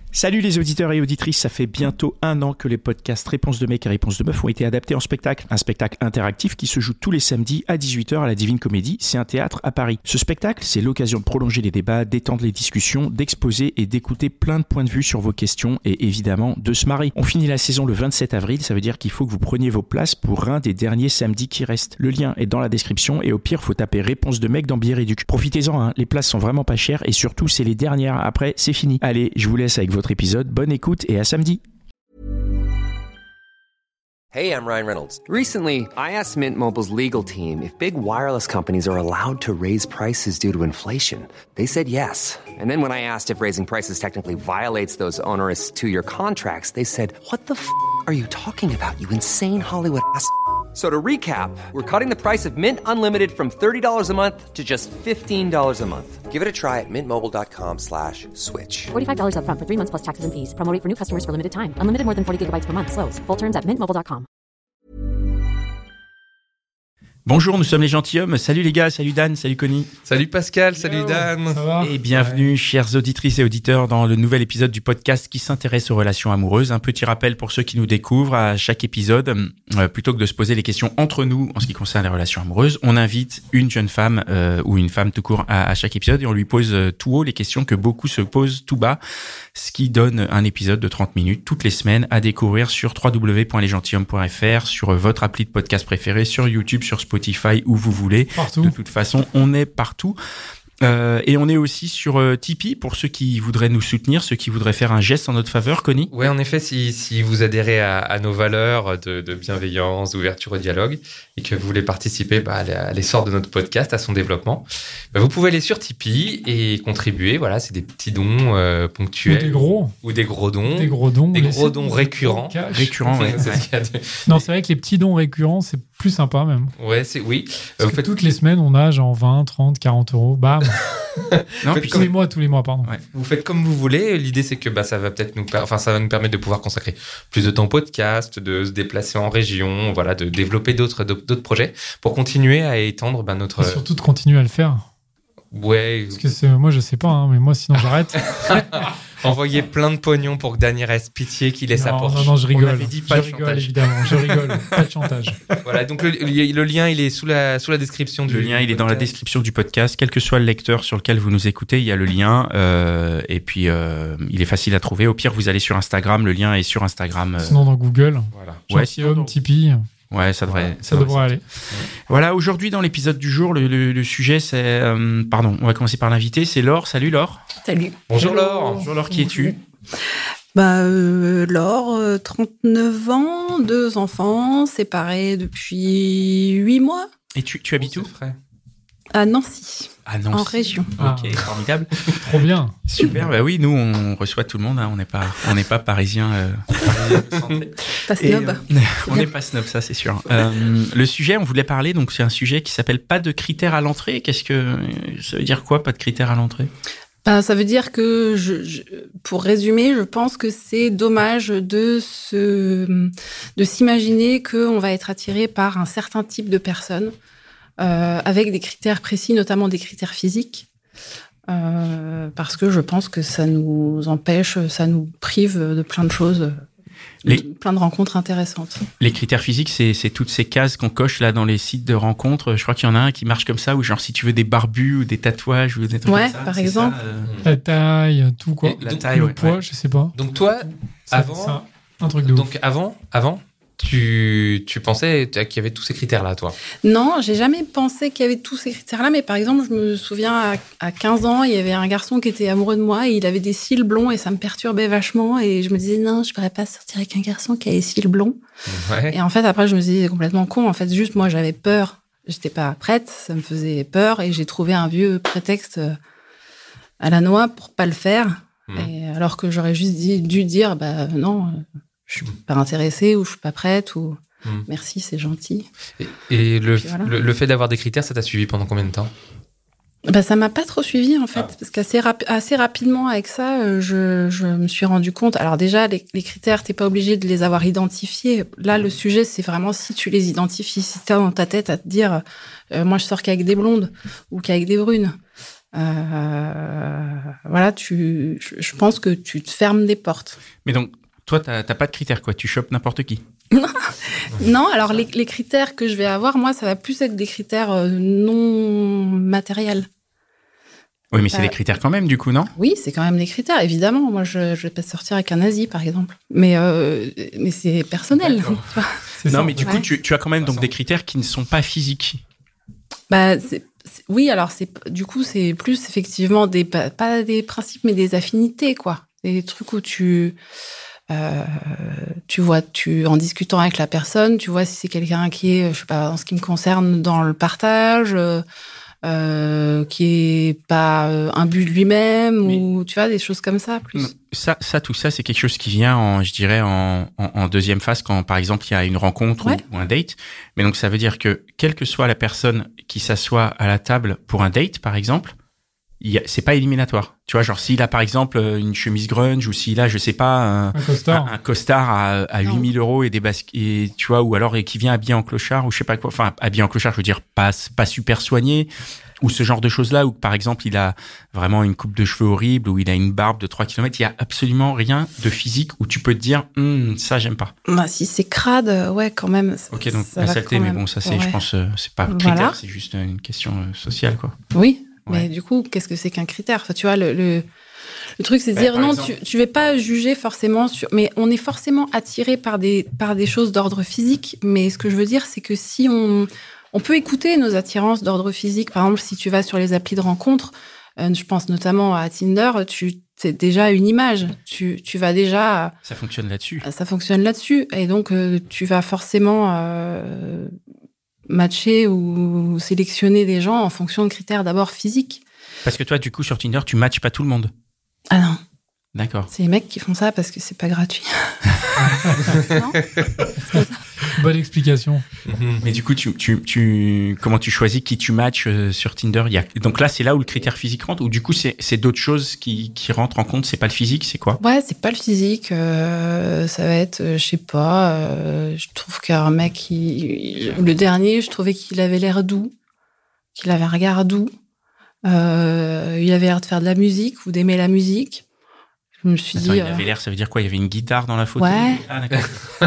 Salut les auditeurs et auditrices, ça fait bientôt 1 an que les podcasts Réponse de mec et Réponse de meuf ont été adaptés en spectacle. Un spectacle interactif qui se joue tous les samedis à 18h à la Divine Comédie, c'est un théâtre à Paris. Ce spectacle, c'est l'occasion de prolonger les débats, d'étendre les discussions, d'exposer et d'écouter plein de points de vue sur vos questions et évidemment de se marrer. On finit la saison le 27 avril, ça veut dire qu'il faut que vous preniez vos places pour un des derniers samedis qui restent. Le lien est dans la description et au pire, faut taper Réponse de mec dans Bière-Éduc. Profitez-en, hein, les places sont vraiment pas chères et surtout, c'est les dernières. Après, c'est fini. Allez, je vous laisse avec votre épisode. Bonne écoute et à samedi. Hey, I'm Ryan Reynolds. Recently, I asked Mint Mobile's legal team if big wireless companies are allowed to raise prices due to inflation. They said yes. And then when I asked if raising prices technically violates those onerous 2-year contracts, they said, "What the f*** are you talking about, you insane Hollywood ass?" So to recap, we're cutting the price of Mint Unlimited from $30 a month to just $15 a month. Give it a try at mintmobile.com/switch. $45 up front for 3 months plus taxes and fees. Promo rate for new customers for limited time. Unlimited more than 40 gigabytes per month. Slows full terms at mintmobile.com. Bonjour, nous sommes les gentilshommes. Salut les gars, salut Dan, salut Connie. Salut Pascal, salut Dan. Ça va ? Et bienvenue, chères auditrices et auditeurs, dans le nouvel épisode du podcast qui s'intéresse aux relations amoureuses. Un petit rappel pour ceux qui nous découvrent à chaque épisode, plutôt que de se poser les questions entre nous en ce qui concerne les relations amoureuses, on invite une jeune femme ou une femme tout court à chaque épisode et on lui pose tout haut les questions que beaucoup se posent tout bas, ce qui donne un épisode de 30 minutes toutes les semaines à découvrir sur www.lesgentilhommes.fr, sur votre appli de podcast préféré, sur YouTube, sur Spotify, où vous voulez. Partout. De toute façon, on est partout. Et on est aussi sur Tipeee pour ceux qui voudraient nous soutenir, ceux qui voudraient faire un geste en notre faveur, Connie. Ouais, en effet, si vous adhérez à nos valeurs de bienveillance, d'ouverture au dialogue, et que vous voulez participer à l'essor de notre podcast, à son développement, vous pouvez aller sur Tipeee et contribuer. Voilà, c'est des petits dons ponctuels. Ou des gros. Des gros dons récurrents. Récurrents, ouais. C'est ce qu'il y a de... Non, c'est vrai que les petits dons récurrents, c'est plus sympa même. Ouais, oui. Parce que toutes les semaines, on a genre 20, 30, 40 euros. Bam. Non, tous les mois, pardon. Ouais. Vous faites comme vous voulez. L'idée, c'est que ça va peut-être ça va nous permettre de pouvoir consacrer plus de temps au podcast, de se déplacer en région, voilà, de développer d'autres projets pour continuer à étendre notre. Et surtout de continuer à le faire. Ouais. Parce que moi, je sais pas, hein, mais moi, sinon, j'arrête. Envoyer plein de pognon pour que Dany reste pitié qu'il ait sa Porsche. Non, je rigole. On avait dit pas de chantage. Évidemment, je rigole. Pas de chantage. Voilà, donc le lien, il est sous la description du. Le lien, il est dans la description du podcast. Quel que soit le lecteur sur lequel vous nous écoutez, il y a le lien. Et puis, il est facile à trouver. Au pire, vous allez sur Instagram. Le lien est sur Instagram. Sinon, dans Google. Voilà. Gentilhomme, Tipeee. Ouais, ça devrait aller. Voilà, aujourd'hui, dans l'épisode du jour, le sujet, c'est... on va commencer par l'invité. C'est Laure. Salut Laure. Salut. Bonjour Laure. Bonjour Laure, qui es-tu ? Laure, 39 ans, 2 enfants, séparés depuis 8 mois. Et tu habites où ? À Nancy. À Nancy. En région. Ok, formidable. Trop bien. Super, bah oui, nous, on reçoit tout le monde, hein. On n'est pas parisiens. Pas snob. On n'est pas snob, ça c'est sûr. Le sujet, on voulait parler, donc c'est un sujet qui s'appelle pas de critères à l'entrée. Qu'est-ce que ça veut dire quoi, pas de critères à l'entrée ? Ça veut dire que, pour résumer, je pense que c'est dommage de s'imaginer qu'on va être attiré par un certain type de personnes avec des critères précis, notamment des critères physiques. Parce que je pense que ça nous empêche, ça nous prive de plein de choses, plein de rencontres intéressantes. Les critères physiques, c'est toutes ces cases qu'on coche là dans les sites de rencontres. Je crois qu'il y en a un qui marche comme ça, où genre si tu veux des barbus ou des tatouages ou des trucs comme ça. Par exemple. La taille, tout quoi. La taille, le poids, je sais pas. Donc toi, avant... un truc de ouf. Donc avant, tu pensais qu'il y avait tous ces critères-là, toi ? Non, j'ai jamais pensé qu'il y avait tous ces critères-là, mais par exemple, je me souviens, à 15 ans, il y avait un garçon qui était amoureux de moi, et il avait des cils blonds, et ça me perturbait vachement, et je me disais, non, je pourrais pas sortir avec un garçon qui a des cils blonds. Ouais. Et en fait, après, je me suis dit, c'est complètement con, en fait, juste, moi, j'avais peur, j'étais pas prête, ça me faisait peur, et j'ai trouvé un vieux prétexte à la noix pour pas le faire, et alors que j'aurais juste dû dire, non... je suis pas intéressée ou je suis pas prête ou merci, c'est gentil. Et le fait d'avoir des critères, ça t'a suivi pendant combien de temps ? Ça m'a pas trop suivi en fait, parce qu'assez rapidement avec ça, je me suis rendu compte. Alors déjà, les critères, t'es pas obligé de les avoir identifiés. Là, le sujet, c'est vraiment si tu les identifies, si t'as dans ta tête à te dire, moi je sors qu'avec des blondes ou qu'avec des brunes. Voilà, je pense que tu te fermes des portes. Mais donc, toi, t'as pas de critères, quoi. Tu chopes n'importe qui. Non, alors les critères que je vais avoir, moi, ça va plus être des critères non matériels. Oui, mais c'est des critères quand même, du coup, non? Oui, c'est quand même des critères, évidemment. Moi, je vais pas sortir avec un nazi, par exemple. Mais c'est personnel. Non, mais du coup, tu as quand même donc des critères qui ne sont pas physiques. Bah, oui, alors du coup, c'est plus effectivement pas des principes, mais des affinités, quoi. Des trucs où tu vois, en discutant avec la personne, tu vois si c'est quelqu'un qui est, je sais pas, en ce qui me concerne, dans le partage, qui est pas imbu de lui-même, ou tu vois, des choses comme ça, plus. Tout ça, c'est quelque chose qui vient, je dirais, en deuxième phase, quand, par exemple, il y a une rencontre ou un date. Mais donc, ça veut dire que, quelle que soit la personne qui s'assoit à la table pour un date, par exemple, c'est pas éliminatoire. Tu vois, genre, s'il a, par exemple, une chemise grunge, ou s'il a, je sais pas, un costard à 8 000 € et des baskets, et, tu vois, ou alors, et qui vient habillé en clochard, ou je sais pas quoi, enfin, habillé en clochard, je veux dire, pas super soigné, ou ce genre de choses-là, où, par exemple, il a vraiment une coupe de cheveux horrible, ou il a une barbe de 3 km, il y a absolument rien de physique où tu peux te dire, ça, j'aime pas. Bah, si c'est crade, ouais, quand même. Ok, donc, la saleté, mais bon, ça, c'est, je pense, c'est pas critère, c'est juste une question sociale, quoi. Oui. Mais du coup, qu'est-ce que c'est qu'un critère? Enfin, tu vois, le truc, c'est de dire non, tu vas pas juger forcément mais on est forcément attiré par des choses d'ordre physique. Mais ce que je veux dire, c'est que si on peut écouter nos attirances d'ordre physique. Par exemple, si tu vas sur les applis de rencontres, je pense notamment à Tinder, c'est déjà une image. Tu vas déjà. Ça fonctionne là-dessus. Ça fonctionne là-dessus. Et donc, tu vas forcément matcher ou sélectionner des gens en fonction de critères d'abord physiques. Parce que toi, du coup, sur Tinder, tu matches pas tout le monde. Ah non. D'accord. C'est les mecs qui font ça parce que c'est pas gratuit. Non ? Bonne explication. Mais du coup, comment tu choisis qui tu matches sur Tinder? Donc là, c'est là où le critère physique rentre, ou du coup, c'est d'autres choses qui rentrent en compte, c'est pas le physique, c'est quoi? Ouais, c'est pas le physique. Ça va être, je sais pas, je trouve qu'un mec, le dernier, je trouvais qu'il avait l'air doux, qu'il avait un regard doux. Il avait l'air de faire de la musique ou d'aimer la musique. Je me suis dit. Il avait l'air, ça veut dire quoi? Il y avait une guitare dans la photo? Ouais. Ah, d'accord.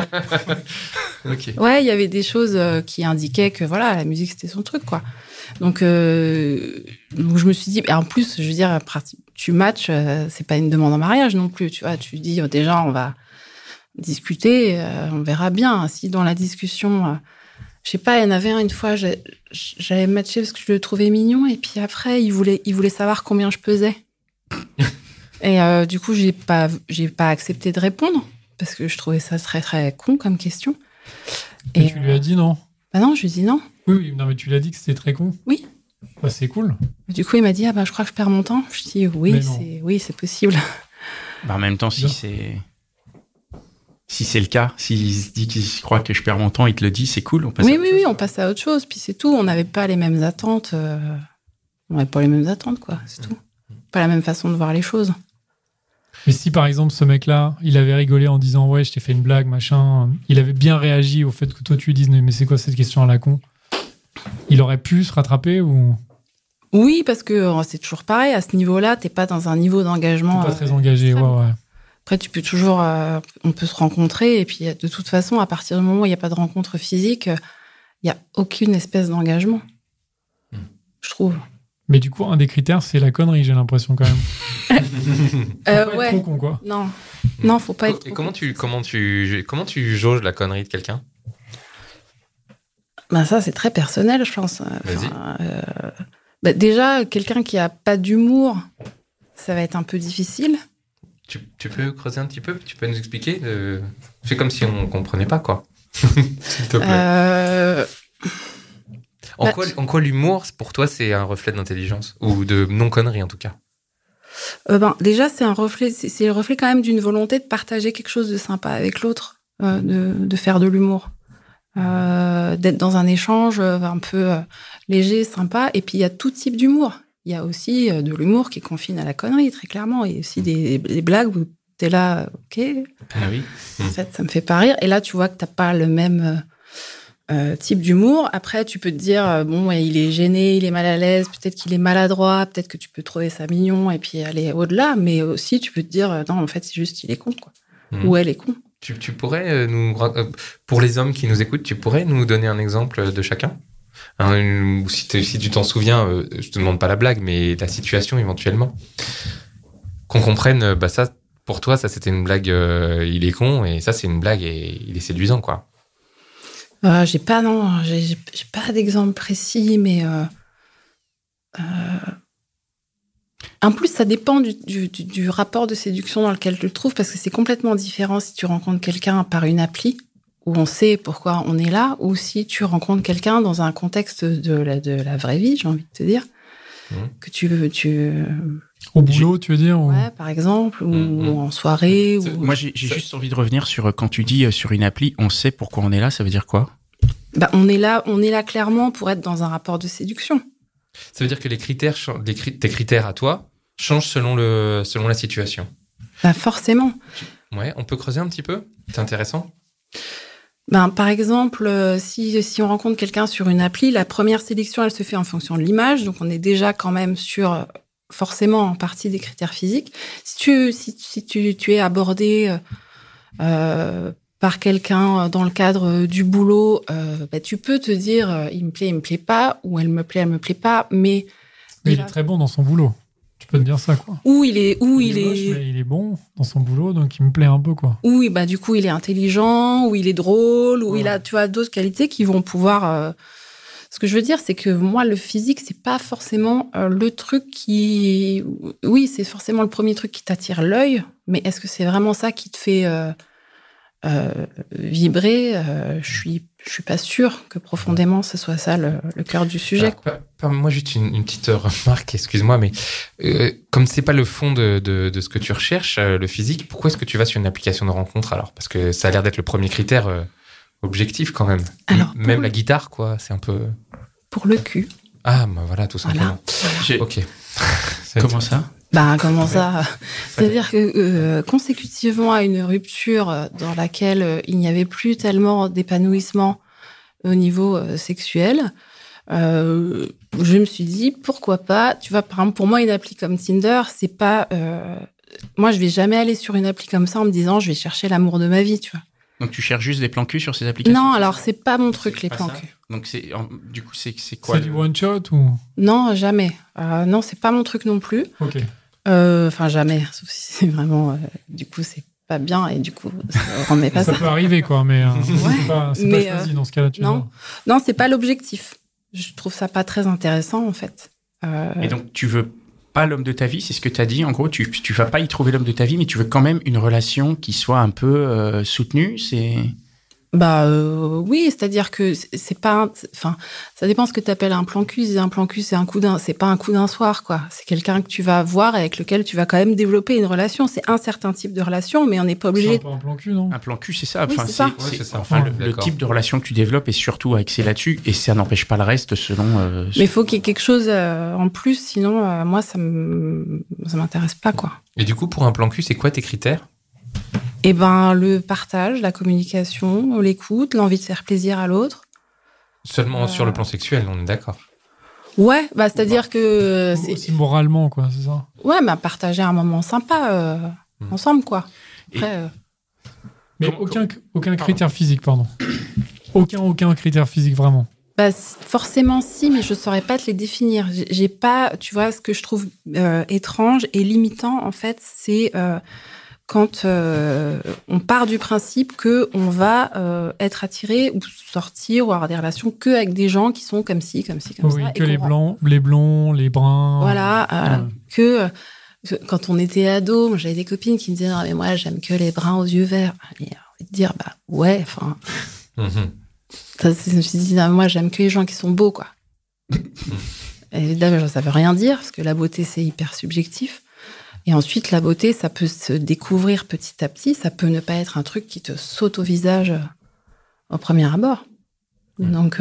Ok. Ouais, il y avait des choses qui indiquaient que voilà, la musique c'était son truc, quoi. Donc je me suis dit, et en plus, je veux dire, tu matches, c'est pas une demande en mariage non plus, tu vois. Tu dis déjà, on va discuter, on verra bien. Si dans la discussion, je sais pas, il y en avait un une fois, j'avais matché parce que je le trouvais mignon, et puis après, il voulait savoir combien je pesais. Et du coup, j'ai pas accepté de répondre parce que je trouvais ça très très con comme question. Et tu lui as dit non? Bah non, je lui ai dit non. Oui, non, mais tu lui as dit que c'était très con. Oui. Bah, c'est cool. Du coup, il m'a dit je crois que je perds mon temps. Je dis oui, c'est possible. Bah, en même temps, si c'est le cas, s'il se dit qu'il croit que je perds mon temps, il te le dit, c'est cool. On passe on passe à autre chose. Puis c'est tout. On n'avait pas les mêmes attentes. On n'avait pas les mêmes attentes, quoi. C'est tout. Pas la même façon de voir les choses. Mais si, par exemple, ce mec-là, il avait rigolé en disant « Ouais, je t'ai fait une blague, machin », il avait bien réagi au fait que toi, tu lui dises « Mais c'est quoi cette question à la con ?» Il aurait pu se rattraper ou... Oui, parce que c'est toujours pareil. À ce niveau-là, t'es pas dans un niveau d'engagement... T'es pas très engagé, ouais. Après, tu peux toujours... on peut se rencontrer. Et puis, de toute façon, à partir du moment où il n'y a pas de rencontre physique, il n'y a aucune espèce d'engagement. Je trouve. Mais du coup, un des critères, c'est la connerie, j'ai l'impression, quand même. Faut pas être trop con, quoi. Non, faut pas être. Et comment tu jauges la connerie de quelqu'un? Ben ça, c'est très personnel, je pense. Vas-y. Déjà, quelqu'un qui a pas d'humour, ça va être un peu difficile. Tu peux creuser un petit peu? Tu peux nous expliquer? Fais comme si on comprenait pas, quoi. S'il te plaît. En quoi l'humour, pour toi, c'est un reflet d'intelligence? Ou de non-connerie, en tout cas? Déjà, c'est le reflet quand même d'une volonté de partager quelque chose de sympa avec l'autre, de faire de l'humour, d'être dans un échange un peu léger, sympa. Et puis, il y a tout type d'humour. Il y a aussi de l'humour qui confine à la connerie, très clairement. Et aussi des blagues où t'es là, ok. Ah oui. En fait, ça me fait pas rire. Et là, tu vois que t'as pas le même... type d'humour. Après, tu peux te dire, bon, ouais, il est gêné, il est mal à l'aise, peut-être qu'il est maladroit, peut-être que tu peux trouver ça mignon et puis aller au-delà, mais aussi tu peux te dire, non, en fait, c'est juste, il est con, quoi. Ou elle est con. Tu pourrais pour les hommes qui nous écoutent, tu pourrais nous donner un exemple de chacun? Ou si tu t'en souviens, je te demande pas la blague, mais la situation éventuellement. Qu'on comprenne, ça, pour toi, ça c'était une blague, il est con, et ça c'est une blague et il est séduisant, quoi. J'ai pas d'exemple précis, mais en plus ça dépend du rapport de séduction dans lequel tu le trouves, parce que c'est complètement différent si tu rencontres quelqu'un par une appli où on sait pourquoi on est là, ou si tu rencontres quelqu'un dans un contexte de la vraie vie, j'ai envie de te dire, que tu au boulot, tu veux dire, ou... Ouais, par exemple, ou en soirée. Moi, j'ai juste envie de revenir sur quand tu dis sur une appli, on sait pourquoi on est là, ça veut dire quoi? On est là clairement pour être dans un rapport de séduction. Ça veut dire que tes critères à toi changent selon la situation. Forcément. Ouais, on peut creuser un petit peu? C'est intéressant. Par exemple, si on rencontre quelqu'un sur une appli, la première sélection, elle se fait en fonction de l'image, donc on est déjà quand même sur forcément en partie des critères physiques. Si tu es abordé par quelqu'un dans le cadre du boulot, tu peux te dire il me plaît pas, ou elle me plaît pas, mais il est très bon dans son boulot. Tu peux te dire ça, quoi. Il est moche, mais il est bon dans son boulot, donc il me plaît un peu, quoi. Oui, du coup, il est intelligent, ou il est drôle, ou il a, tu vois, d'autres qualités qui vont pouvoir. Ce que je veux dire, c'est que moi, le physique, c'est pas forcément le truc qui. Oui, c'est forcément le premier truc qui t'attire l'œil, mais est-ce que c'est vraiment ça qui te fait vibrer? Je suis pas sûre que profondément ce soit ça le cœur du sujet. Moi, juste une petite remarque, excuse-moi, mais comme c'est pas le fond de ce que tu recherches, le physique, pourquoi est-ce que tu vas sur une application de rencontre alors? Parce que ça a l'air d'être le premier critère objectif quand même. Alors, même la guitare, quoi, c'est un peu. Pour le cul. Ah, voilà, tout simplement. Voilà. Ok. Comment ça? Comment ça? C'est-à-dire que consécutivement à une rupture dans laquelle il n'y avait plus tellement d'épanouissement au niveau sexuel, je me suis dit pourquoi pas. Tu vois, par exemple, pour moi, une appli comme Tinder, c'est pas. Moi, je vais jamais aller sur une appli comme ça en me disant je vais chercher l'amour de ma vie, tu vois. Donc tu cherches juste des plans cul sur ces applications? Non, alors c'est pas mon truc, les plans cul. Donc du coup c'est quoi? C'est du one shot ou? Non, jamais. Non, c'est pas mon truc non plus. Ok. Jamais. Sauf si c'est vraiment. Du coup, c'est pas bien et du coup, ça remet pas ça. Ça peut arriver, quoi, mais c'est pas choisi dans ce cas-là. Non, c'est pas l'objectif. Je trouve ça pas très intéressant en fait. Et donc tu veux pas l'homme de ta vie, c'est ce que tu as dit. En gros, tu vas pas y trouver l'homme de ta vie, mais tu veux quand même une relation qui soit un peu soutenue. C'est. Oui, c'est-à-dire que c'est pas. Enfin, ça dépend ce que tu appelles un plan cul. Un plan cul, c'est pas un coup d'un soir, quoi. C'est quelqu'un que tu vas voir et avec lequel tu vas quand même développer une relation. C'est un certain type de relation, mais on n'est pas obligé. C'est un plan cul, non? Un plan cul, c'est ça. Oui, enfin, c'est ça. Enfin, le type de relation que tu développes est surtout axé là-dessus, et ça n'empêche pas le reste selon. Mais il faut qu'il y ait quelque chose en plus, sinon, moi, ça m'intéresse pas, quoi. Et du coup, pour un plan cul, c'est quoi tes critères? Le partage, la communication, l'écoute, l'envie de faire plaisir à l'autre. Seulement sur le plan sexuel, on est d'accord. Ouais, c'est-à-dire que... C'est aussi moralement, quoi, c'est ça? Ouais, partager un moment sympa ensemble, quoi. Après, Mais aucun critère physique, pardon. Aucun critère physique, vraiment. Forcément, si, mais je saurais pas te les définir. J'ai pas... Tu vois, ce que je trouve étrange et limitant, en fait, c'est... quand on part du principe qu'on va être attiré ou sortir ou avoir des relations qu'avec des gens qui sont comme ci, comme ça. Oui, que les blonds, les bruns. Voilà, que quand on était ado, moi, j'avais des copines qui me disaient « mais moi, j'aime que les bruns aux yeux verts ». Et envie de dire « ouais, enfin... Je me suis dit « moi, j'aime que les gens qui sont beaux, quoi ». Évidemment, ça veut rien dire, parce que la beauté, c'est hyper subjectif. Et ensuite, la beauté, ça peut se découvrir petit à petit. Ça peut ne pas être un truc qui te saute au visage au premier abord. Donc,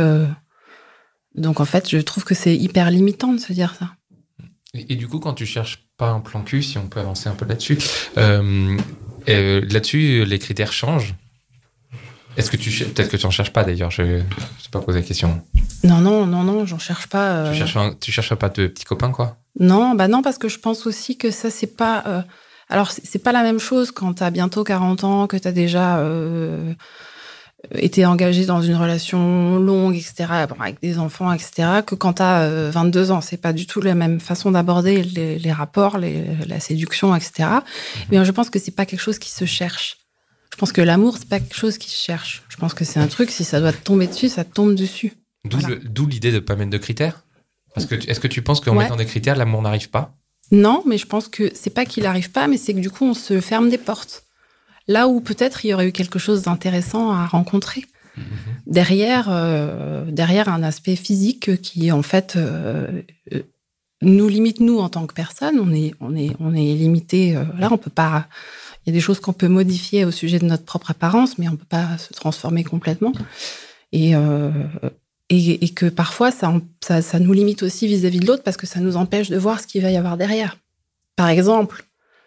en fait, je trouve que c'est hyper limitant de se dire ça. Et du coup, quand tu cherches pas un plan cul, si on peut avancer un peu là-dessus, là-dessus, les critères changent? Est-ce que peut-être que tu en cherches pas d'ailleurs, je t'ai pas posé la question. Non, j'en cherche pas. Tu cherches pas de petits copains, quoi? Non, parce que je pense aussi que ça, c'est pas... alors, c'est pas la même chose quand t'as bientôt 40 ans, que t'as déjà été engagé dans une relation longue, etc., avec des enfants, etc., que quand t'as 22 ans. C'est pas du tout la même façon d'aborder les rapports, la séduction, etc. Mais je pense que c'est pas quelque chose qui se cherche. Je pense que l'amour, c'est pas quelque chose qui se cherche. Je pense que c'est un truc, si ça doit te tomber dessus, ça te tombe dessus. D'où l'idée de pas mettre de critères? Parce que est-ce que tu penses qu'en mettant des critères, l'amour n'arrive pas? Non, mais je pense que c'est pas qu'il n'arrive pas, mais c'est que du coup, on se ferme des portes. Là où peut-être il y aurait eu quelque chose d'intéressant à rencontrer. Derrière un aspect physique qui, en fait, nous limite, nous, en tant que personne. On est limité. Là, on peut pas... Il y a des choses qu'on peut modifier au sujet de notre propre apparence, mais on peut pas se transformer complètement. Et que parfois, ça nous limite aussi vis-à-vis de l'autre parce que ça nous empêche de voir ce qu'il va y avoir derrière. Par exemple,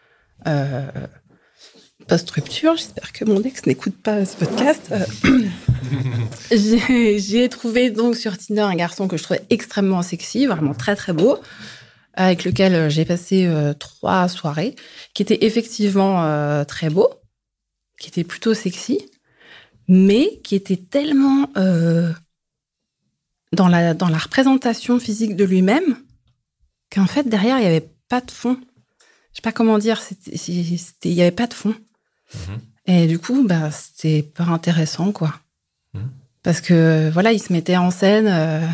post-rupture, j'espère que mon ex n'écoute pas ce podcast. J'ai trouvé donc sur Tinder un garçon que je trouvais extrêmement sexy, vraiment très très beau, avec lequel j'ai passé 3 soirées, qui était effectivement très beau, qui était plutôt sexy, mais qui était tellement dans la représentation physique de lui-même qu'en fait, derrière, il n'y avait pas de fond. Je sais pas comment dire, il n'y avait pas de fond. Et du coup, c'était pas intéressant, quoi. Parce que, voilà, il se mettait en scène,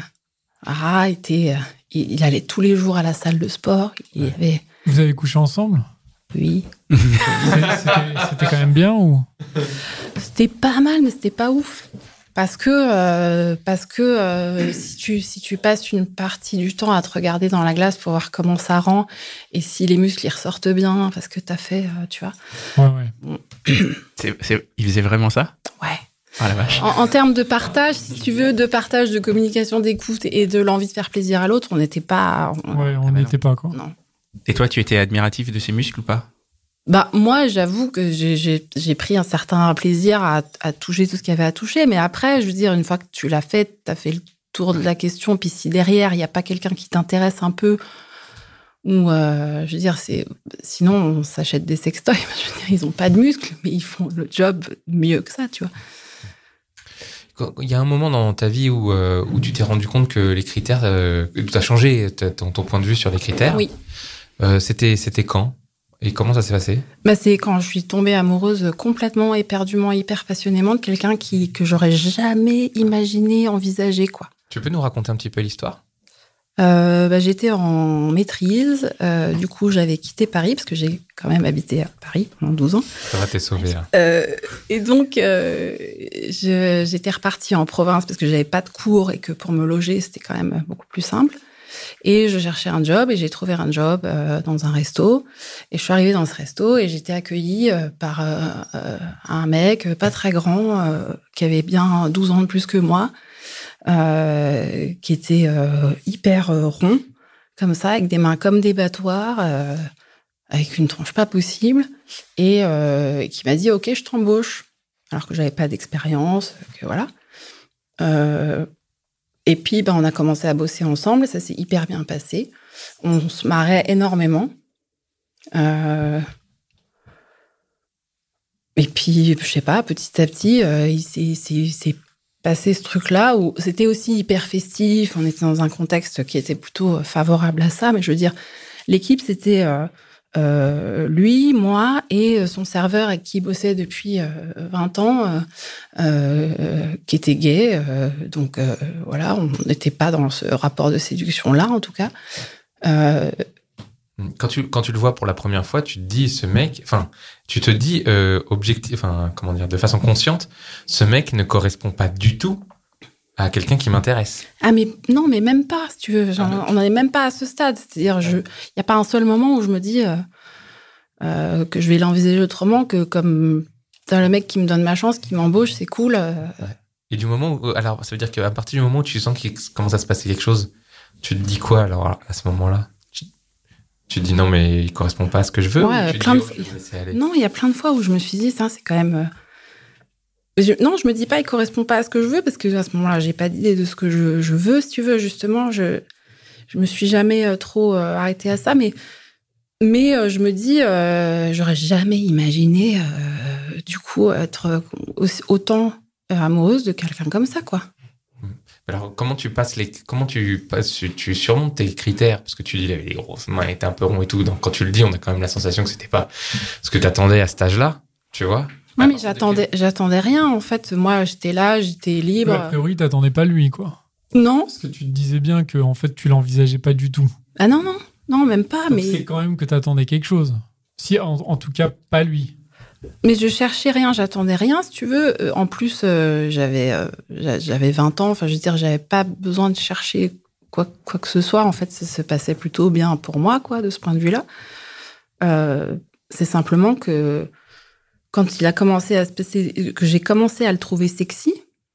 il allait tous les jours à la salle de sport. Vous avez couché ensemble? Oui. C'était quand même bien ou? C'était pas mal, mais c'était pas ouf. Parce que si tu passes une partie du temps à te regarder dans la glace pour voir comment ça rend et si les muscles ils ressortent bien parce que t'as fait, tu vois. Ouais. Il faisait vraiment ça? Ouais. Ah la vache. En termes de partage, si tu veux, de partage, de communication, d'écoute et de l'envie de faire plaisir à l'autre, on n'était pas... on n'était pas, quoi. Non. Et toi, tu étais admiratif de ses muscles ou pas? Moi, j'avoue que j'ai pris un certain plaisir à toucher tout ce qu'il y avait à toucher. Mais après, je veux dire, une fois que tu l'as fait, t'as fait le tour de la question. Puis si derrière, il n'y a pas quelqu'un qui t'intéresse un peu, ou, je veux dire, sinon, on s'achète des sextoys. Je veux dire, ils n'ont pas de muscles, mais ils font le job mieux que ça, tu vois. Il y a un moment dans ta vie où tu t'es rendu compte que les critères, tu as changé ton point de vue sur les critères. Oui. C'était quand? Et comment ça s'est passé? C'est quand je suis tombée amoureuse complètement, éperdument, hyper passionnément de quelqu'un que j'aurais jamais imaginé envisager, quoi. Tu peux nous raconter un petit peu l'histoire? J'étais en maîtrise. Du coup, j'avais quitté Paris parce que j'ai quand même habité à Paris pendant 12 ans. Ça va, t'es sauvée, là. Et donc, j'étais repartie en province parce que j'avais pas de cours et que pour me loger, c'était quand même beaucoup plus simple. Et je cherchais un job et j'ai trouvé un job dans un resto. Et je suis arrivée dans ce resto et j'étais accueillie par un mec pas très grand qui avait bien 12 ans de plus que moi, qui était hyper rond, comme ça, avec des mains comme des battoirs, avec une tronche pas possible, et qui m'a dit « Ok, je t'embauche », alors que j'avais pas d'expérience, que voilà. Et puis, on a commencé à bosser ensemble, ça s'est hyper bien passé. On se marrait énormément. Et puis, je sais pas, petit à petit, il s'est passé ce truc-là où c'était aussi hyper festif. On était dans un contexte qui était plutôt favorable à ça. Mais je veux dire, l'équipe, c'était lui, moi et son serveur avec qui il bossait depuis 20 ans, qui était gay. Donc, voilà, on n'était pas dans ce rapport de séduction-là, en tout cas. Quand tu le vois pour la première fois, tu te dis, ce mec, tu te dis de façon consciente, ce mec ne correspond pas du tout à quelqu'un qui m'intéresse. Ah mais non, mais même pas, si tu veux. On n'en est même pas à ce stade. C'est-à-dire, il n'y a pas un seul moment où je me dis que je vais l'envisager autrement que comme le mec qui me donne ma chance, qui m'embauche, c'est cool. Ouais. Et du moment où, alors, ça veut dire qu'à partir du moment où tu sens qu'il commence à se passer quelque chose, tu te dis quoi alors à ce moment-là? Tu te dis non, mais il correspond pas à ce que je veux? Ouais, non, il y a plein de fois où je me suis dit, ça, c'est quand même Non, je me dis pas, il correspond pas à ce que je veux, parce que à ce moment-là, j'ai pas d'idée de ce que je veux, si tu veux. Justement, je me suis jamais trop arrêtée à ça, mais je me dis, j'aurais jamais imaginé, du coup, être autant amoureuse de quelqu'un comme ça, quoi. Alors, comment tu surmontes tes critères? Parce que tu dis, il avait des grosses mains, il était un peu rond et tout. Donc, quand tu le dis, on a quand même la sensation que c'était pas ce que t'attendais à cet âge-là, tu vois? Non, mais j'attendais rien, en fait. Moi, j'étais là, j'étais libre. A priori, t'attendais pas lui, quoi. Non. Parce que tu te disais bien que, en fait, tu l'envisageais pas du tout. Ah non, même pas. Donc mais c'est quand même que t'attendais quelque chose. Si, en tout cas, pas lui. Mais je cherchais rien, j'attendais rien, si tu veux. En plus, j'avais 20 ans. Enfin, je veux dire, j'avais pas besoin de chercher quoi que ce soit. En fait, ça se passait plutôt bien pour moi, quoi, de ce point de vue-là. C'est simplement que quand il a commencé que j'ai commencé à le trouver sexy,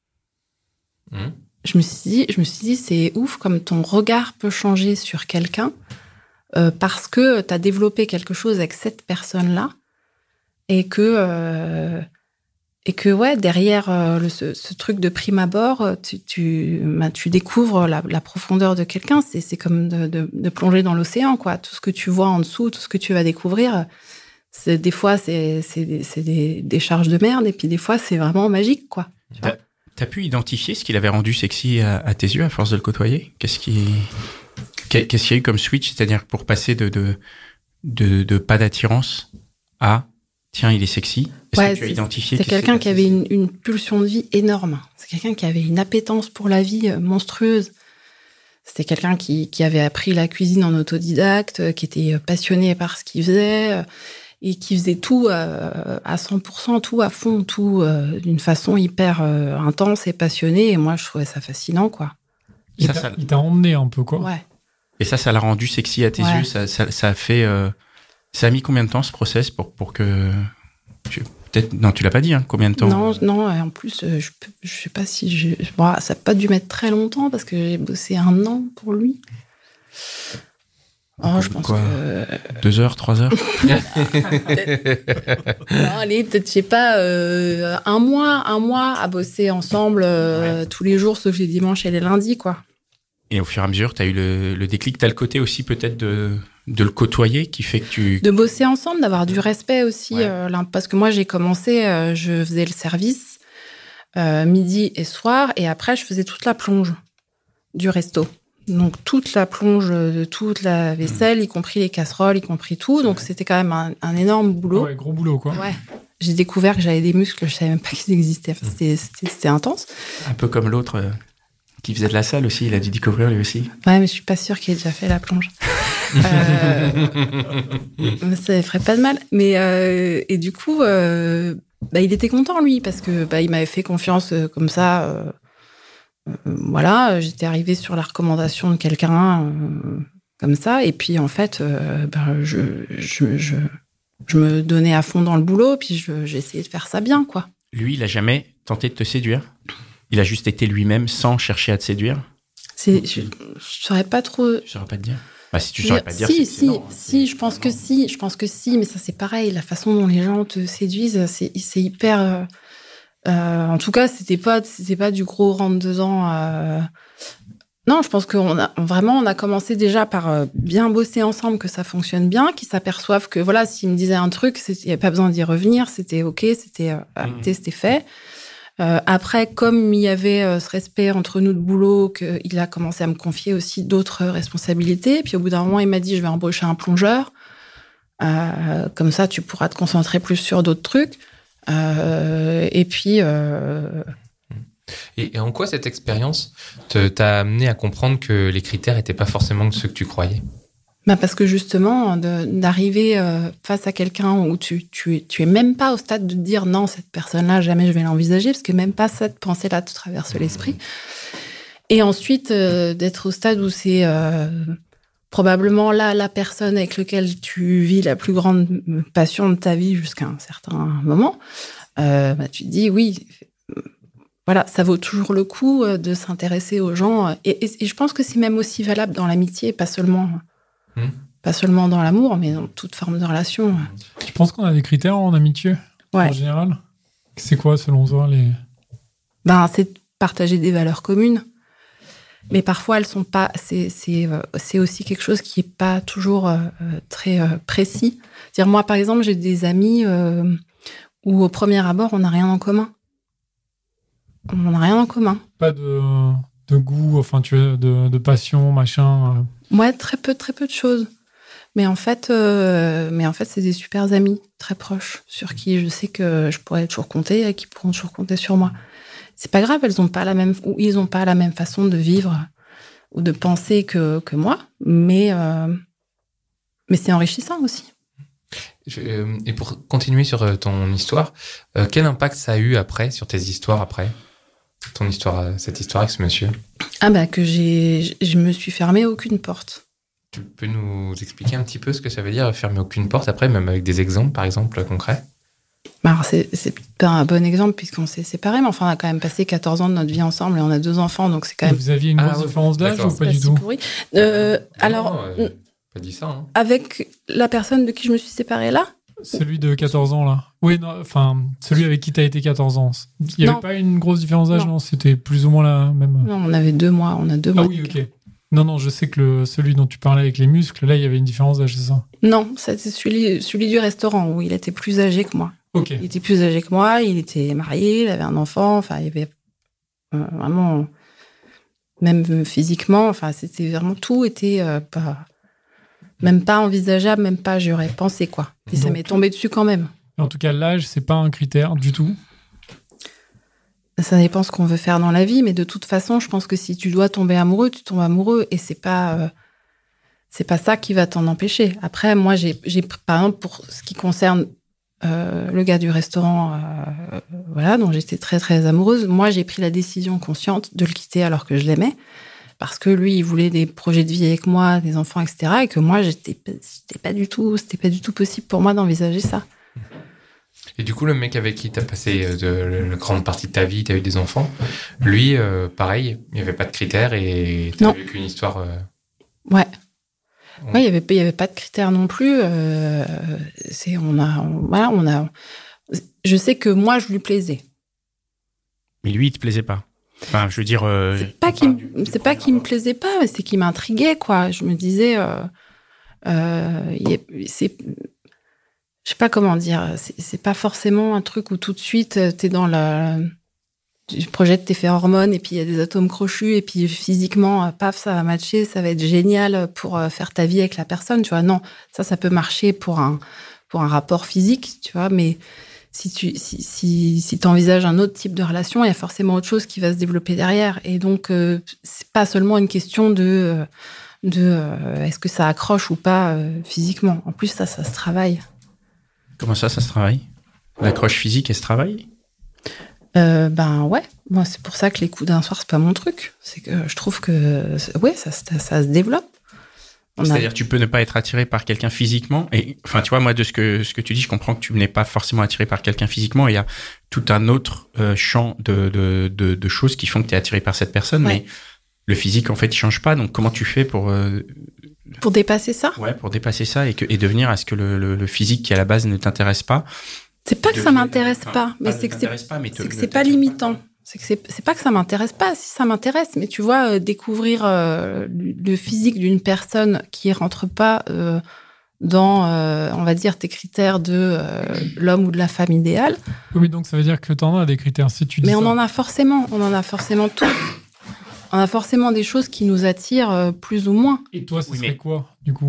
je me suis dit, c'est ouf comme ton regard peut changer sur quelqu'un parce que t'as développé quelque chose avec cette personne-là. Et que ouais, derrière ce truc de prime abord, tu découvres la profondeur de quelqu'un. C'est comme de plonger dans l'océan, quoi. Tout ce que tu vois en dessous, tout ce que tu vas découvrir, des fois c'est des charges de merde, et puis des fois c'est vraiment magique, quoi. T'as pu identifier ce qu'il avait rendu sexy à tes yeux à force de le côtoyer? Qu'est-ce qu'il y a eu comme switch, c'est-à-dire pour passer de pas d'attirance à tiens, il est sexy. Est-ce que tu as identifié? C'est quelqu'un qui avait une pulsion de vie énorme. C'est quelqu'un qui avait une appétence pour la vie monstrueuse. C'était quelqu'un qui avait appris la cuisine en autodidacte, qui était passionné par ce qu'il faisait et qui faisait tout à 100%, tout à fond, tout d'une façon hyper intense et passionnée. Et moi, je trouvais ça fascinant, quoi. Il t'a emmené un peu, quoi. Ouais. Et ça l'a rendu sexy à tes yeux. Ça a fait... Ça a mis combien de temps, ce process, pour que... Peut-être... Non, tu l'as pas dit, hein. Combien de temps? Non. En plus, je sais pas si Bon, ça n'a pas dû mettre très longtemps, parce que j'ai bossé 1 an pour lui. Oh, je pense que... 2 heures, 3 heures? Non, allez, peut-être, je sais pas, 1 mois à bosser ensemble tous les jours, sauf les dimanches et les lundis, quoi. Et au fur et à mesure, tu as eu le déclic. Tu as le côté aussi peut-être de le côtoyer qui fait que tu... De bosser ensemble, d'avoir du respect aussi. Parce que moi, j'ai commencé, je faisais le service midi et soir, et après, je faisais toute la plonge du resto. Donc, toute la plonge de toute la vaisselle, y compris les casseroles, y compris tout. Donc, c'était quand même un énorme boulot. Ouais, gros boulot, quoi. Ouais. J'ai découvert que j'avais des muscles, je savais même pas qu'ils existaient. Enfin, c'était intense. Un peu comme l'autre... qui faisait de la salle aussi, il a dû découvrir lui aussi. Ouais, mais je suis pas sûre qu'il ait déjà fait la plonge. Ça ferait pas de mal. Mais et du coup, il était content, lui, parce que il m'avait fait confiance comme ça. Voilà, j'étais arrivée sur la recommandation de quelqu'un comme ça, et puis en fait, je me donnais à fond dans le boulot, puis j'essayais de faire ça bien, quoi. Lui, il a jamais tenté de te séduire? Il a juste été lui-même sans chercher à te séduire? Je saurais pas trop... Tu saurais pas te dire? Bah, si tu saurais pas te dire... Si, je pense que si. Je pense que si, mais ça, c'est pareil. La façon dont les gens te séduisent, c'est hyper... en tout cas, c'était pas du gros rentre-dedans. Non, je pense qu'on a commencé déjà par bien bosser ensemble, que ça fonctionne bien, qu'ils s'aperçoivent que, voilà, s'ils me disaient un truc, il n'y avait pas besoin d'y revenir, c'était OK, c'était acté, c'était fait. Après, comme il y avait ce respect entre nous de boulot, qu'il a commencé à me confier aussi d'autres responsabilités. Puis au bout d'un moment, il m'a dit, je vais embaucher un plongeur. Comme ça, tu pourras te concentrer plus sur d'autres trucs. Et puis... Et en quoi cette expérience t'a amené à comprendre que les critères n'étaient pas forcément ceux que tu croyais? Parce que justement, d'arriver face à quelqu'un où tu es même pas au stade de te dire non, cette personne-là, jamais je vais l'envisager, parce que même pas cette pensée-là te traverse l'esprit. Et ensuite, d'être au stade où c'est probablement la personne avec laquelle tu vis la plus grande passion de ta vie jusqu'à un certain moment, tu te dis oui, voilà, ça vaut toujours le coup de s'intéresser aux gens. Et je pense que c'est même aussi valable dans l'amitié, pas seulement dans l'amour, mais dans toute forme de relation. Tu penses qu'on a des critères en amitié, en général? C'est quoi, selon toi, les... C'est de partager des valeurs communes. Mais parfois, elles sont pas. C'est aussi quelque chose qui est pas toujours très précis. C'est-à-dire, moi, par exemple, j'ai des amis où au premier abord, on n'a rien en commun. On n'a rien en commun. Pas de goût, enfin, tu vois, de passion, machin. Ouais, très peu de choses. Mais en fait, c'est des super amis, très proches, sur qui je sais que je pourrais toujours compter et qui pourront toujours compter sur moi. C'est pas grave, ils n'ont pas la même façon de vivre ou de penser que moi, mais c'est enrichissant aussi. Et pour continuer sur ton histoire, quel impact ça a eu après sur tes histoires après ton histoire, cette histoire avec ce monsieur? Que je me suis fermée aucune porte. Tu peux nous expliquer un petit peu ce que ça veut dire fermer aucune porte après, même avec des exemples par exemple concrets? Alors c'est pas un bon exemple puisqu'on s'est séparés, mais enfin on a quand même passé 14 ans de notre vie ensemble et on a 2 enfants, donc c'est quand même... Vous aviez une grosse différence d'âge ou pas du tout? Pas dit ça. Hein. Avec la personne de qui je me suis séparée là? Celui de 14 ans là. Oui, non, enfin celui avec qui tu as été 14 ans. Il n'y avait pas une grosse différence d'âge, non? C'était plus ou moins la même. Non, on avait 2 mois. On a 2 mois. Ah oui, ok. Non, je sais que celui dont tu parlais avec les muscles, là, il y avait une différence d'âge, c'est ça? Non, c'était celui du restaurant où il était plus âgé que moi. Ok. Il était plus âgé que moi, il était marié, il avait un enfant, enfin, il y avait vraiment, même physiquement, enfin, c'était vraiment tout était même pas envisageable, même pas j'aurais pensé, quoi. Et ça m'est tombé dessus quand même. En tout cas, l'âge, c'est pas un critère du tout. Ça dépend ce qu'on veut faire dans la vie, mais de toute façon, je pense que si tu dois tomber amoureux, tu tombes amoureux, et c'est pas ça qui va t'en empêcher. Après, moi, j'ai par exemple, pour ce qui concerne le gars du restaurant, dont j'étais très très amoureuse, moi, j'ai pris la décision consciente de le quitter alors que je l'aimais, parce que lui, il voulait des projets de vie avec moi, des enfants, etc., et que moi, c'était pas du tout possible pour moi d'envisager ça. Et du coup, le mec avec qui tu as passé la grande partie de ta vie, tu as eu des enfants, lui, pareil, il n'y avait pas de critères et tu as vécu une histoire... Ouais. Ouais, il y avait pas de critères non plus. Je sais que moi, je lui plaisais. Mais lui, il te plaisait pas. Enfin, je veux dire... C'est pas qu'il me plaisait pas, mais c'est qu'il m'intriguait, quoi. Je me disais... je sais pas comment dire, c'est pas forcément un truc où tout de suite t'es dans tu projettes tes phéromones et puis il y a des atomes crochus et puis physiquement, paf, ça va matcher, ça va être génial pour faire ta vie avec la personne, tu vois. Non, ça peut marcher pour un rapport physique, tu vois, mais si t'envisages un autre type de relation, il y a forcément autre chose qui va se développer derrière. Et donc, c'est pas seulement une question de est-ce que ça accroche ou pas physiquement. En plus, ça se travaille. Comment ça se travaille? L'accroche physique, elle se travaille? Ouais. Moi, c'est pour ça que les coups d'un soir, c'est pas mon truc. C'est que je trouve que, ça se développe. C'est-à-dire, tu peux ne pas être attiré par quelqu'un physiquement. Et, enfin, tu vois, moi, de ce que tu dis, je comprends que tu n'es pas forcément attiré par quelqu'un physiquement. Et il y a tout un autre champ de choses qui font que tu es attiré par cette personne. Ouais. Mais le physique, en fait, il change pas. Donc, comment tu fais pour dépasser ça? Ouais, pour dépasser ça et devenir à ce que le physique qui à la base ne t'intéresse pas. C'est pas que ça m'intéresse pas, mais c'est que c'est pas limitant. C'est pas que ça m'intéresse pas, si ça m'intéresse, mais tu vois, découvrir le physique d'une personne qui rentre pas dans, on va dire, tes critères de l'homme ou de la femme idéale. Oui, mais donc ça veut dire que t'en as des critères, si tu dis mais ça. on en a forcément tous. On a forcément des choses qui nous attirent plus ou moins. Et toi, ce serait quoi, du coup?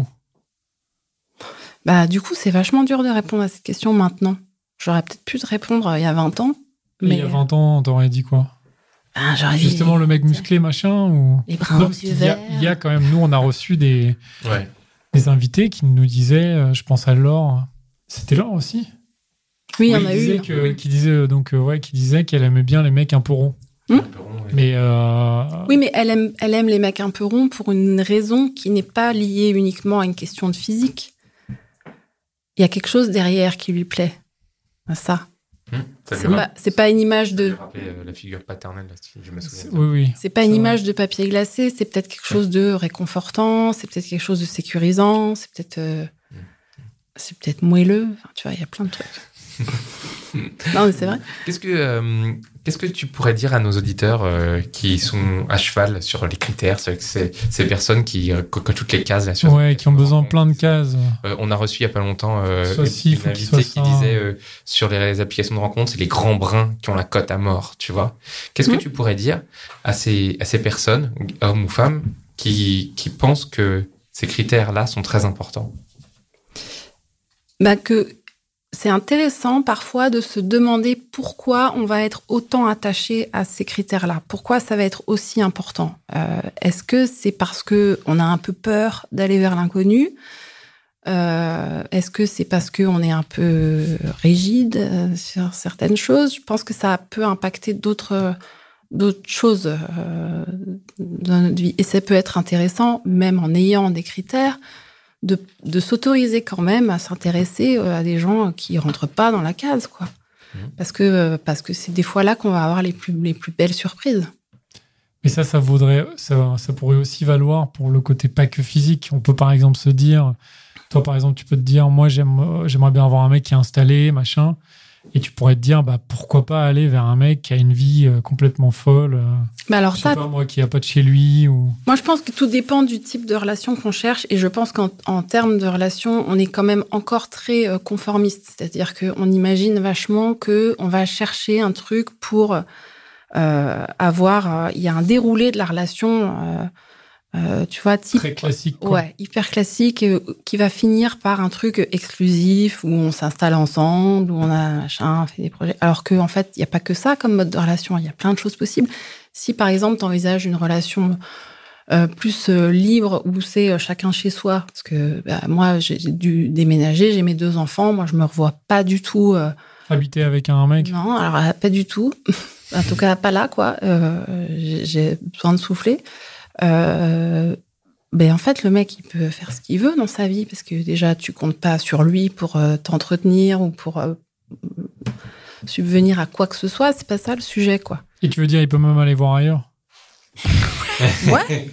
Du coup, c'est vachement dur de répondre à cette question maintenant. J'aurais peut-être pu te répondre il y a 20 ans. Mais il y a 20 ans, t'aurais dit quoi? J'aurais justement, le mec musclé, machin ou... Les brins aux yeux verts. Il y a quand même, nous, on a reçu des invités qui nous disaient, je pense à Laure. C'était Laure aussi? Oui, il y en a eu. Qui disait qu'elle aimait bien les mecs un peu ronds. Mais oui, mais elle aime les mecs un peu ronds pour une raison qui n'est pas liée uniquement à une question de physique. Il y a quelque chose derrière qui lui plaît. Ça. C'est pas une image de... Je vais rappeler la figure paternelle, là, si je me souviens. Oui. C'est pas une image de papier glacé, c'est peut-être quelque chose de réconfortant, c'est peut-être quelque chose de sécurisant, c'est peut-être moelleux. Enfin, tu vois, il y a plein de trucs. Non, mais c'est vrai. Qu'est-ce que tu pourrais dire à nos auditeurs qui sont à cheval sur les critères, ces personnes qui cochent toutes les cases là, qui ont besoin de plein de cases. On a reçu il y a pas longtemps une invitée qui ça. disait sur les applications de rencontres, c'est les grands bruns qui ont la cote à mort, tu vois. Qu'est-ce que tu pourrais dire à ces personnes, hommes ou femmes, qui pensent que ces critères-là sont très importants? Que c'est intéressant parfois de se demander pourquoi on va être autant attaché à ces critères-là. Pourquoi ça va être aussi important? Est-ce que c'est parce que on a un peu peur d'aller vers l'inconnu? Est-ce que c'est parce qu'on est un peu rigide sur certaines choses? Je pense que ça peut impacter d'autres choses dans notre vie. Et ça peut être intéressant, même en ayant des critères, de s'autoriser quand même à s'intéresser à des gens qui rentrent pas dans la case, quoi. Parce que c'est des fois là qu'on va avoir les plus belles surprises. Mais ça pourrait aussi valoir pour le côté pas que physique. On peut par exemple se dire, toi par exemple, tu peux te dire, moi j'aimerais bien avoir un mec qui est installé, machin. Et tu pourrais te dire, pourquoi pas aller vers un mec qui a une vie complètement folle. Alors je sais pas, moi, qui a pas de chez lui. Ou... Moi, je pense que tout dépend du type de relation qu'on cherche. Et je pense qu'en termes de relation, on est quand même encore très conformiste. C'est-à-dire qu'on imagine vachement qu'on va chercher un truc pour avoir... Il y a un déroulé de la relation... tu vois, type très classique, quoi. Ouais, hyper classique, qui va finir par un truc exclusif où on s'installe ensemble, où on a fait des projets. Alors que en fait, il y a pas que ça comme mode de relation. Il y a plein de choses possibles. Si par exemple, t'envisages une relation plus libre où c'est chacun chez soi, parce que moi j'ai dû déménager, j'ai mes 2 enfants, moi je me revois pas du tout habiter avec un mec. Non, alors pas du tout. En tout cas, pas là, quoi. J'ai besoin de souffler. En fait, le mec, il peut faire ce qu'il veut dans sa vie, parce que déjà, tu comptes pas sur lui pour t'entretenir ou pour subvenir à quoi que ce soit. C'est pas ça le sujet, quoi. Et tu veux dire, il peut même aller voir ailleurs? Ouais.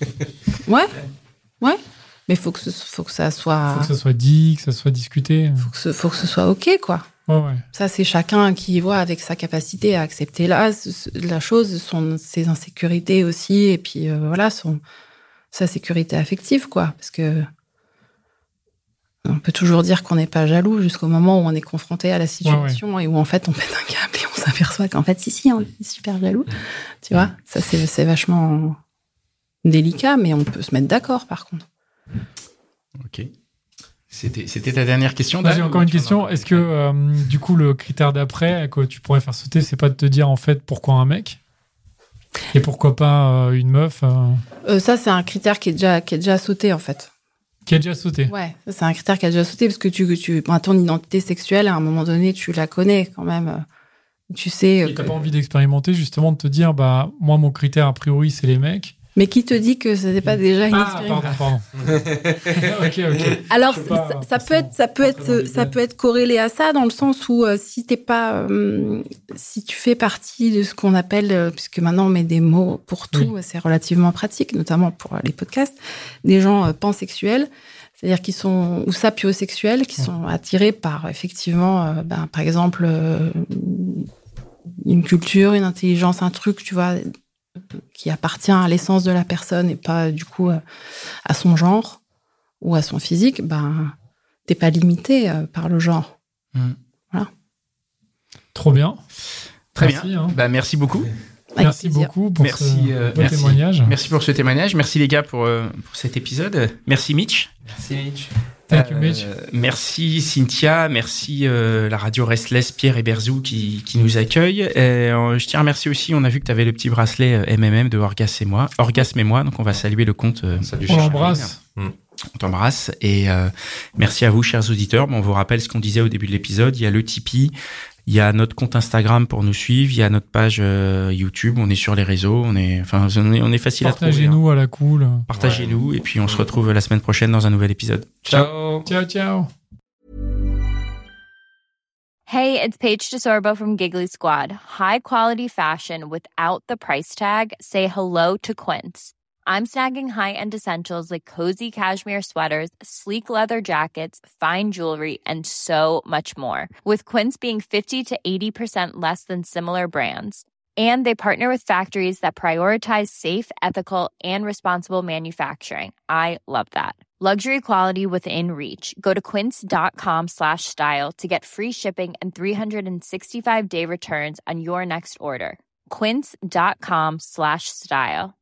Mais faut que ça soit. Faut que ça soit dit, que ça soit discuté. Faut que ce soit ok, quoi. Ouais. Ça, c'est chacun qui voit avec sa capacité à accepter la chose, ses insécurités aussi, et puis sa sécurité affective, quoi. Parce que on peut toujours dire qu'on n'est pas jaloux jusqu'au moment où on est confronté à la situation et où en fait on pète un câble et on s'aperçoit qu'en fait si on est super jaloux. Tu vois, ça c'est vachement délicat, mais on peut se mettre d'accord par contre. Ok. C'était ta dernière question. J'ai encore une question. Est-ce que du coup le critère d'après que tu pourrais faire sauter, c'est pas de te dire en fait pourquoi un mec et pourquoi pas une meuf? Ça c'est un critère qui est déjà sauté en fait. Qui a déjà sauté. Ouais, ça, c'est un critère qui a déjà sauté parce que ton identité sexuelle à un moment donné tu la connais quand même. Tu sais. Et t'as pas envie d'expérimenter justement de te dire moi mon critère a priori c'est les mecs. Mais qui te dit que ce n'est pas déjà une expérience? Pardon. Ok. Alors, ça peut être corrélé à ça dans le sens où si tu fais partie de ce qu'on appelle, puisque maintenant on met des mots pour tout, c'est relativement pratique, notamment pour les podcasts, des gens pansexuels, c'est-à-dire qui sont ou sapiosexuels, qui sont attirés par effectivement, par exemple, une culture, une intelligence, un truc, tu vois, qui appartient à l'essence de la personne et pas du coup à son genre ou à son physique, t'es pas limité par le genre. Voilà. Trop bien. Très merci, bien. Hein. Merci beaucoup. Merci beaucoup pour ce témoignage. Merci pour ce témoignage. Merci les gars pour cet épisode. Merci Mitch. Merci Mitch. Thank you, Mitch. Merci Cynthia, merci la radio Restless, Pierre et Berzou qui nous accueillent. Je tiens à remercier aussi, on a vu que tu avais le petit bracelet MMM de Orgasme et moi, donc on va saluer le compte. On l'embrasse. On t'embrasse et merci à vous chers auditeurs. On vous rappelle ce qu'on disait au début de l'épisode, il y a le Tipeee, il y a notre compte Instagram pour nous suivre, il y a notre page YouTube, on est sur les réseaux, on est facile à trouver. Partagez-nous à la cool. Partagez-nous et puis on se retrouve la semaine prochaine dans un nouvel épisode. Ciao. Ciao. Hey, it's Paige DeSorbo from Giggly Squad. High quality fashion without the price tag. Say hello to Quince. I'm snagging high-end essentials like cozy cashmere sweaters, sleek leather jackets, fine jewelry, and so much more. With Quince being 50 to 80% less than similar brands. And they partner with factories that prioritize safe, ethical, and responsible manufacturing. I love that. Luxury quality within reach. Go to quince.com/style to get free shipping and 365-day returns on your next order. Quince.com/style.